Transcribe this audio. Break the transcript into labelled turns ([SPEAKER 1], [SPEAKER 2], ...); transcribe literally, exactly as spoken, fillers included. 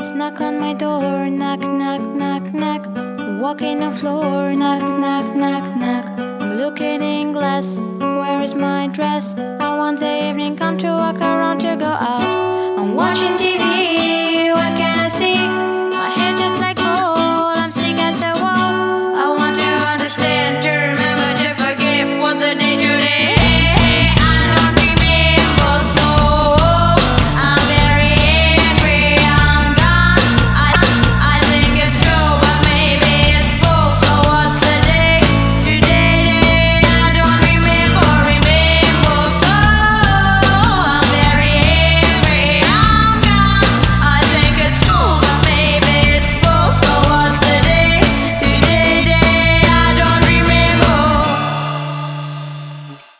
[SPEAKER 1] Knock on my door, knock, knock, knock, knock. Walking on floor, knock, knock, knock, knock. I'm looking in glass, where is my dress? I want the evening come to walk around to go out. I'm watching T V